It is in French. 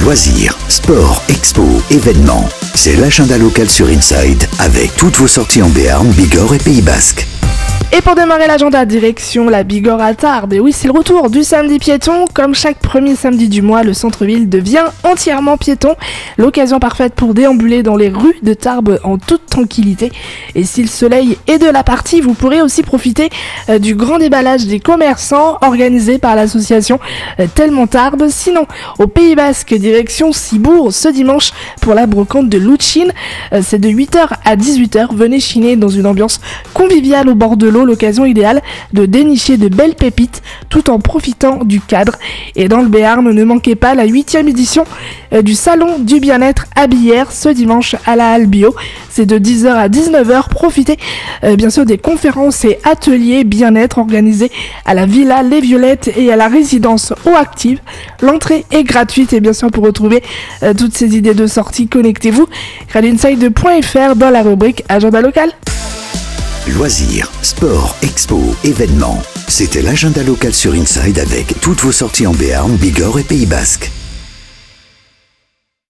Loisirs, sport, expo, événements. C'est l'agenda local sur Inside avec toutes vos sorties en Béarn, Bigorre et Pays Basque. Et pour démarrer l'agenda, direction la Bigorre à Tarbes. Et oui, c'est le retour du samedi piéton. Comme chaque premier samedi du mois, le centre-ville devient entièrement piéton. L'occasion parfaite pour déambuler dans les rues de Tarbes en toute tranquillité. Et si le soleil est de la partie, vous pourrez aussi profiter du grand déballage des commerçants organisé par l'association Tellement Tarbes. Sinon, au Pays Basque, direction Cibourg ce dimanche pour la brocante de Loutchine. C'est de 8h à 18h. Venez chiner dans une ambiance conviviale au bord de l'eau. L'occasion idéale de dénicher de belles pépites tout en profitant du cadre. Et dans le Béarn, ne manquez pas la 8e édition du Salon du Bien-être à Billère ce dimanche à la Halle Bio. C'est de 10h à 19h. Profitez bien sûr des conférences et ateliers bien-être organisés à la Villa Les Violettes et à la résidence Eau Active. L'entrée est gratuite et bien sûr pour retrouver toutes ces idées de sortie, connectez-vous radinside.fr dans la rubrique Agenda local. Loisirs, sport, expo, événements. C'était l'agenda local sur Inside avec toutes vos sorties en Béarn, Bigorre et Pays Basque.